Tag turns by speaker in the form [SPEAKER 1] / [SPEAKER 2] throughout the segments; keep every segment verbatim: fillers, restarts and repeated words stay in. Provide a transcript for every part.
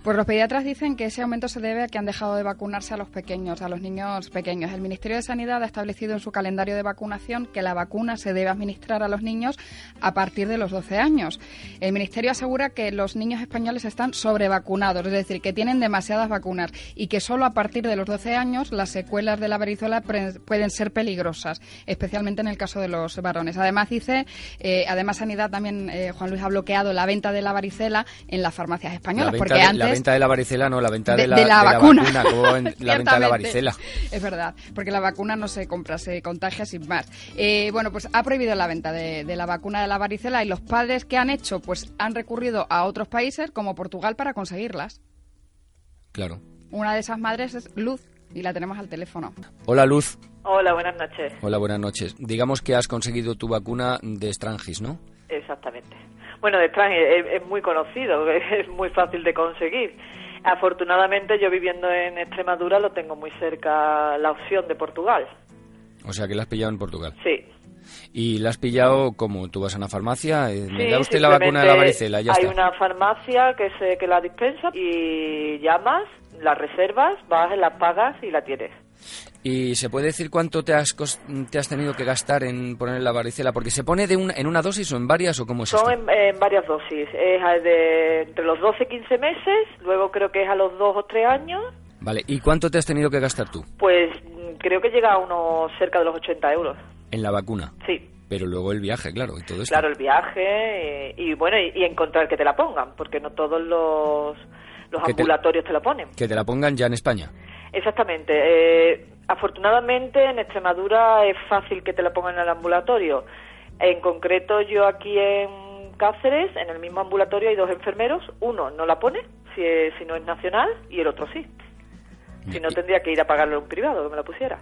[SPEAKER 1] Pues los pediatras dicen que ese aumento se debe a que han dejado de vacunarse a los pequeños, a los niños pequeños. El Ministerio de Sanidad ha establecido en su calendario de vacunación que la vacuna se debe administrar a los niños a partir de los doce años. El Ministerio asegura que los niños españoles están sobrevacunados, es decir, que tienen demasiadas vacunas y que solo a partir de los doce años las secuelas de la varicela pre- pueden ser peligrosas, especialmente en el caso de los varones. Además, dice, eh, además Sanidad también, eh, Juan Luis, ha bloqueado la venta de la varicela en las farmacias españolas,
[SPEAKER 2] la
[SPEAKER 1] porque
[SPEAKER 2] de,
[SPEAKER 1] antes...
[SPEAKER 2] La venta de la varicela, no, la venta de,
[SPEAKER 1] de,
[SPEAKER 2] la,
[SPEAKER 1] de la
[SPEAKER 2] de
[SPEAKER 1] vacuna,
[SPEAKER 2] la vacuna como en, la venta de la varicela.
[SPEAKER 1] Es verdad, porque la vacuna no se compra, se contagia sin más. Eh, bueno, pues ha prohibido la venta de, de la vacuna de la varicela y los padres que han hecho, pues han recurrido a otros países como Portugal para conseguirlas.
[SPEAKER 2] Claro.
[SPEAKER 1] Una de esas madres es Luz y la tenemos al teléfono.
[SPEAKER 2] Hola, Luz.
[SPEAKER 3] Hola, buenas noches.
[SPEAKER 2] Hola, buenas noches. Digamos que has conseguido tu vacuna de Strangis, ¿no?
[SPEAKER 3] Exactamente. Bueno, de Strangis es, es muy conocido, es muy fácil de conseguir. Afortunadamente, yo viviendo en Extremadura lo tengo muy cerca la opción de Portugal.
[SPEAKER 2] O sea, que la has pillado en Portugal.
[SPEAKER 3] Sí.
[SPEAKER 2] ¿Y la has pillado como? ¿Tú vas a una farmacia?
[SPEAKER 3] Sí,
[SPEAKER 2] ¿Me da usted la vacuna de la varicela? Ya
[SPEAKER 3] hay
[SPEAKER 2] está.
[SPEAKER 3] una farmacia que se que la dispensa y llamas, la reservas, vas, la pagas y la tienes.
[SPEAKER 2] ¿Y se puede decir cuánto te has cos- te has tenido que gastar en poner la varicela? Porque se pone de una, en una dosis o en varias, ¿o cómo es
[SPEAKER 3] Son
[SPEAKER 2] esto?
[SPEAKER 3] en, en varias dosis. Es de entre los doce y quince meses, luego creo que es a los dos o tres años.
[SPEAKER 2] Vale, ¿y cuánto te has tenido que gastar tú?
[SPEAKER 3] Pues creo que llega a unos cerca de los ochenta euros.
[SPEAKER 2] En la vacuna.
[SPEAKER 3] Sí.
[SPEAKER 2] Pero luego el viaje, claro, y todo esto.
[SPEAKER 3] Claro, el viaje y, y bueno, y, y encontrar que te la pongan, porque no todos los, los
[SPEAKER 2] Que te-
[SPEAKER 3] ambulatorios te la ponen.
[SPEAKER 2] Que te la pongan ya en España.
[SPEAKER 3] Exactamente. Eh, afortunadamente en Extremadura es fácil que te la pongan en el ambulatorio. En concreto yo aquí en Cáceres, en el mismo ambulatorio hay dos enfermeros. Uno no la pone, si, es- si no es nacional, y el otro sí. Si no, tendría que ir a pagarle a un privado que me la pusiera.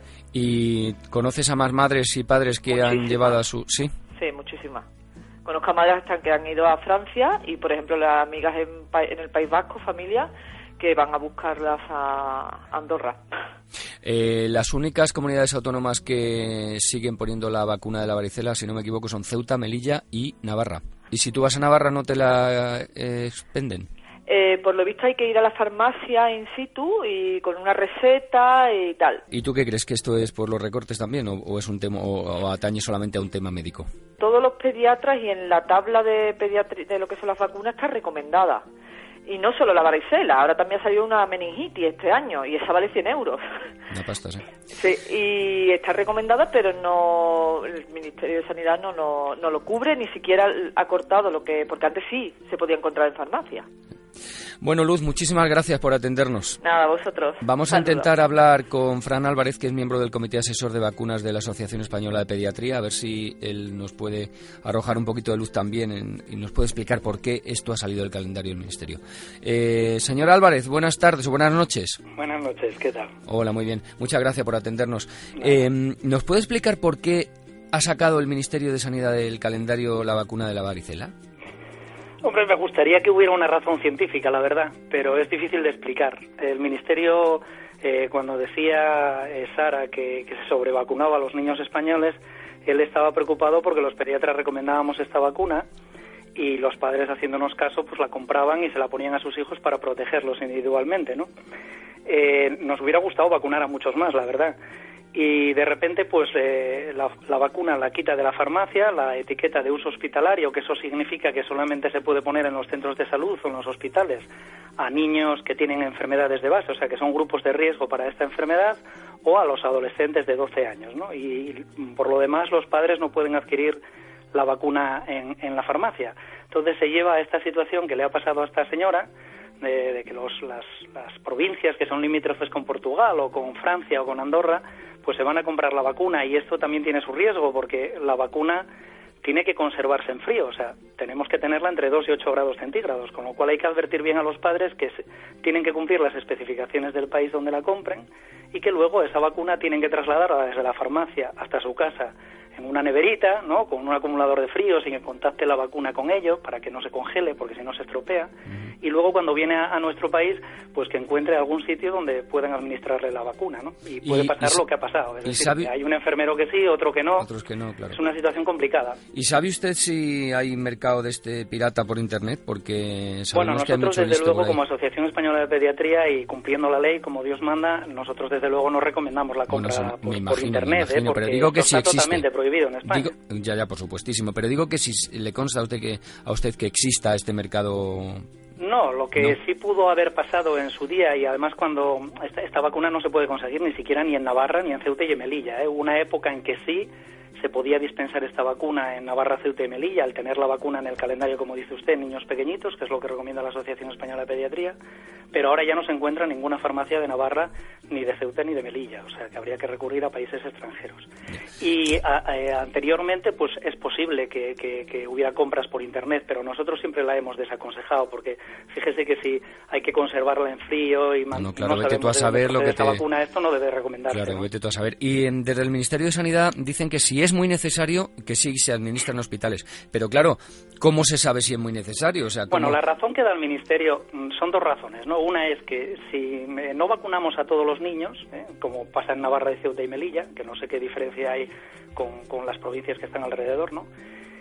[SPEAKER 2] ¿Y conoces a más madres y padres que han
[SPEAKER 3] Muchísimas.
[SPEAKER 2] llevado a su...? Sí.
[SPEAKER 3] Sí, muchísimas. Conozco a madres hasta que han ido a Francia y, por ejemplo, las amigas en, pa- en el País Vasco, familia, que van a buscarlas a Andorra.
[SPEAKER 2] Eh, las únicas comunidades autónomas que siguen poniendo la vacuna de la varicela, si no me equivoco, son Ceuta, Melilla y Navarra. Y si tú vas a Navarra, ¿no te la eh, expenden?
[SPEAKER 3] Eh, por lo visto hay que ir a la farmacia in situ y con una receta y tal.
[SPEAKER 2] ¿Y tú qué crees, que esto es por los recortes también o, o es un tema o, o atañe solamente a un tema médico?
[SPEAKER 3] Todos los pediatras y en la tabla de pediatri de lo que son las vacunas está recomendada. Y no solo la varicela, ahora también ha salido una meningitis este año y esa vale cien euros.
[SPEAKER 2] Una pasta, sí.
[SPEAKER 3] Sí, y está recomendada, pero no el Ministerio de Sanidad no, no, no lo cubre, ni siquiera ha cortado lo que... Porque antes sí se podía encontrar en farmacia.
[SPEAKER 2] Bueno, Luz, muchísimas gracias por atendernos.
[SPEAKER 3] Nada, vosotros.
[SPEAKER 2] Vamos a
[SPEAKER 3] Saludos.
[SPEAKER 2] intentar hablar con Fran Álvarez, que es miembro del Comité Asesor de Vacunas de la Asociación Española de Pediatría, a ver si él nos puede arrojar un poquito de luz también en- y nos puede explicar por qué esto ha salido del calendario del Ministerio. Eh, señor Álvarez, buenas tardes o buenas noches.
[SPEAKER 4] Buenas noches, ¿qué tal?
[SPEAKER 2] Hola, muy bien. Muchas gracias por atendernos. Eh, ¿Nos puede explicar por qué ha sacado el Ministerio de Sanidad del calendario la vacuna de la varicela?
[SPEAKER 4] Hombre, me gustaría que hubiera una razón científica, la verdad, pero es difícil de explicar. El Ministerio, eh, cuando decía eh, Sara que, que se sobrevacunaba a los niños españoles, él estaba preocupado porque los pediatras recomendábamos esta vacuna y los padres, haciéndonos caso, pues la compraban y se la ponían a sus hijos para protegerlos individualmente, ¿no? Eh, nos hubiera gustado vacunar a muchos más, la verdad. Y de repente, pues eh, la, la vacuna la quita de la farmacia, la etiqueta de uso hospitalario, que eso significa que solamente se puede poner en los centros de salud o en los hospitales a niños que tienen enfermedades de base, o sea, que son grupos de riesgo para esta enfermedad, o a los adolescentes de doce años, ¿no? Y, y por lo demás, los padres no pueden adquirir la vacuna en, en la farmacia. Entonces se lleva a esta situación que le ha pasado a esta señora, de, de que los, las, las provincias que son limítrofes con Portugal o con Francia o con Andorra, pues se van a comprar la vacuna, y esto también tiene su riesgo porque la vacuna tiene que conservarse en frío, o sea, tenemos que tenerla entre dos y ocho grados centígrados, con lo cual hay que advertir bien a los padres que se, tienen que cumplir las especificaciones del país donde la compren y que luego esa vacuna tienen que trasladarla desde la farmacia hasta su casa en una neverita, ¿no?, con un acumulador de frío sin que contacte la vacuna con ello para que no se congele porque si no se estropea, y luego cuando viene a, a nuestro país, pues que encuentre algún sitio donde puedan administrarle la vacuna, ¿no? Y puede
[SPEAKER 2] y,
[SPEAKER 4] pasar
[SPEAKER 2] y,
[SPEAKER 4] lo que ha pasado. Es decir,
[SPEAKER 2] sabe...
[SPEAKER 4] que hay un enfermero que sí, otro que no.
[SPEAKER 2] Otros que no, claro.
[SPEAKER 4] Es una situación complicada.
[SPEAKER 2] ¿Y sabe usted si hay mercado de este pirata por Internet? Porque sabemos
[SPEAKER 4] bueno,
[SPEAKER 2] que hay
[SPEAKER 4] nosotros
[SPEAKER 2] mucho
[SPEAKER 4] desde luego
[SPEAKER 2] por ahí.
[SPEAKER 4] como Asociación Española de Pediatría y cumpliendo la ley como Dios manda, nosotros desde luego no recomendamos la compra
[SPEAKER 2] bueno,
[SPEAKER 4] por,
[SPEAKER 2] imagino,
[SPEAKER 4] por Internet,
[SPEAKER 2] imagino,
[SPEAKER 4] ¿eh? Porque
[SPEAKER 2] pero digo que
[SPEAKER 4] está
[SPEAKER 2] sí existe.
[SPEAKER 4] Totalmente prohibido en España.
[SPEAKER 2] Digo, ya, ya, por supuestísimo, pero digo que si le consta a usted que a usted que exista este mercado.
[SPEAKER 4] No, lo que
[SPEAKER 2] no.
[SPEAKER 4] sí pudo haber pasado en su día, y además cuando esta, esta vacuna no se puede conseguir ni siquiera ni en Navarra ni en Ceuta y en Melilla, ¿eh? Hubo una época en que sí se podía dispensar esta vacuna en Navarra, Ceuta y Melilla, al tener la vacuna en el calendario, como dice usted, niños pequeñitos, que es lo que recomienda la Asociación Española de Pediatría, pero ahora ya no se encuentra ninguna farmacia de Navarra, ni de Ceuta, ni de Melilla, o sea que habría que recurrir a países extranjeros. Y a, a, anteriormente, pues es posible que, que, que hubiera compras por Internet, pero nosotros siempre la hemos desaconsejado, porque fíjese que si hay que conservarla en frío y man,
[SPEAKER 2] no, claro,
[SPEAKER 4] no
[SPEAKER 2] vete tú a saber lo que
[SPEAKER 4] esta
[SPEAKER 2] te...
[SPEAKER 4] vacuna, esto no debe recomendarse.
[SPEAKER 2] Claro,
[SPEAKER 4] ¿no?
[SPEAKER 2] vete tú a saber. Y en, desde el Ministerio de Sanidad dicen que si es muy necesario, que sí se administra en hospitales. Pero claro, ¿cómo se sabe si es muy necesario? O sea, ¿cómo...
[SPEAKER 4] Bueno, la razón que da el Ministerio son dos razones, ¿no? Una es que si no vacunamos a todos los niños, ¿eh? como pasa en Navarra, y Ceuta y Melilla, que no sé qué diferencia hay con, con las provincias que están alrededor, ¿no?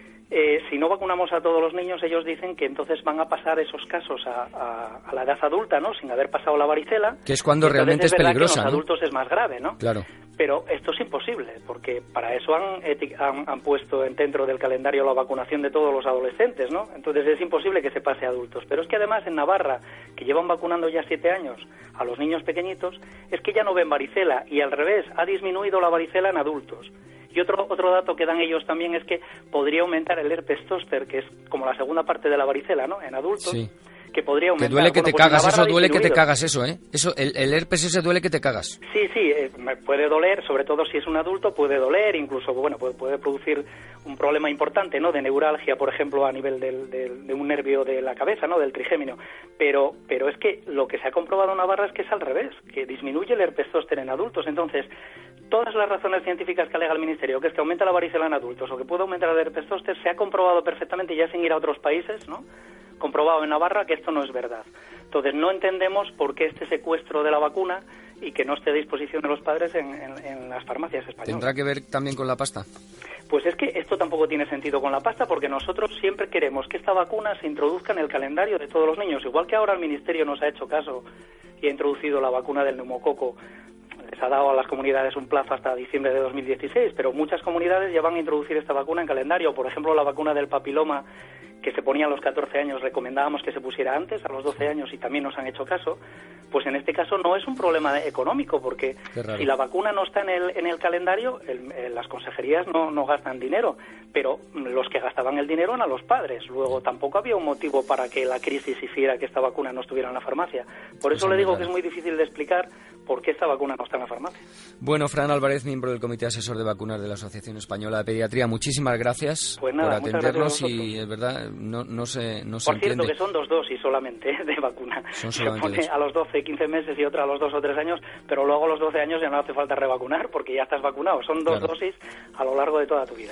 [SPEAKER 4] Eh, si no vacunamos a todos los niños, ellos dicen que entonces van a pasar esos casos a, a, a la edad adulta, ¿no? Sin haber pasado la varicela.
[SPEAKER 2] Que es cuando realmente es,
[SPEAKER 4] es
[SPEAKER 2] peligrosa,
[SPEAKER 4] que en los
[SPEAKER 2] ¿no?
[SPEAKER 4] adultos es más grave, ¿no?
[SPEAKER 2] Claro.
[SPEAKER 4] Pero esto es imposible, porque para eso han, han, han puesto dentro del calendario la vacunación de todos los adolescentes, ¿no? Entonces es imposible que se pase a adultos. Pero es que además en Navarra, que llevan vacunando ya siete años a los niños pequeñitos, es que ya no ven varicela, y al revés, ha disminuido la varicela en adultos. Y otro otro dato que dan ellos también es que podría aumentar el herpes zóster, que es como la segunda parte de la varicela, ¿no? En adultos.
[SPEAKER 2] Sí.
[SPEAKER 4] Que podría aumentar.
[SPEAKER 2] Que duele que
[SPEAKER 4] bueno,
[SPEAKER 2] te
[SPEAKER 4] pues
[SPEAKER 2] cagas, eso duele que te
[SPEAKER 4] disminuido.
[SPEAKER 2] cagas, eso, ¿eh? Eso, el, el herpes ese duele que te cagas.
[SPEAKER 4] Sí, sí, eh, puede doler, sobre todo si es un adulto, puede doler, incluso, bueno, puede, puede producir un problema importante, ¿no? De neuralgia, por ejemplo, a nivel del, del, de un nervio de la cabeza, ¿no? Del trigémino. Pero, pero es que lo que se ha comprobado en Navarra es que es al revés, que disminuye el herpes zóster en adultos. Entonces, todas las razones científicas que alega el Ministerio, que es que aumenta la varicela en adultos o que puede aumentar el herpes zóster, se ha comprobado perfectamente, ya sin ir a otros países, ¿no? Comprobado en Navarra que esto no es verdad. Entonces no entendemos por qué este secuestro de la vacuna y que no esté a disposición de los padres en, en, en las farmacias españolas.
[SPEAKER 2] ¿Tendrá que ver también con la pasta?
[SPEAKER 4] Pues es que esto tampoco tiene sentido con la pasta, porque nosotros siempre queremos que esta vacuna se introduzca en el calendario de todos los niños. Igual que ahora el Ministerio nos ha hecho caso y ha introducido la vacuna del neumococo, les ha dado a las comunidades un plazo hasta diciembre de dos mil dieciséis, pero muchas comunidades ya van a introducir esta vacuna en calendario. Por ejemplo, la vacuna del papiloma, que se ponía a los catorce años, recomendábamos que se pusiera antes, a los doce años, y también nos han hecho caso. Pues en este caso no es un problema económico, porque si la vacuna no está en el, en el calendario, el, el, las consejerías no, no gastan dinero, pero los que gastaban el dinero eran a los padres. Luego tampoco había un motivo para que la crisis hiciera que esta vacuna no estuviera en la farmacia. Por eso le digo que es muy difícil de explicar por qué esta vacuna no está en la farmacia.
[SPEAKER 2] Bueno, Fran Álvarez, miembro del Comité Asesor de Vacunas de la Asociación Española de Pediatría, muchísimas gracias
[SPEAKER 4] pues nada,
[SPEAKER 2] por atendernos, y es verdad, no, no se, no se
[SPEAKER 4] Por cierto,
[SPEAKER 2] entiende.
[SPEAKER 4] que son dos dosis solamente de vacuna.
[SPEAKER 2] Son
[SPEAKER 4] se
[SPEAKER 2] solamente
[SPEAKER 4] pone
[SPEAKER 2] dos.
[SPEAKER 4] A los doce, quince meses y otra a los dos o tres años, pero luego a los doce años ya no hace falta revacunar porque ya estás vacunado. Son dos
[SPEAKER 2] Claro.
[SPEAKER 4] dosis a lo largo de toda tu vida.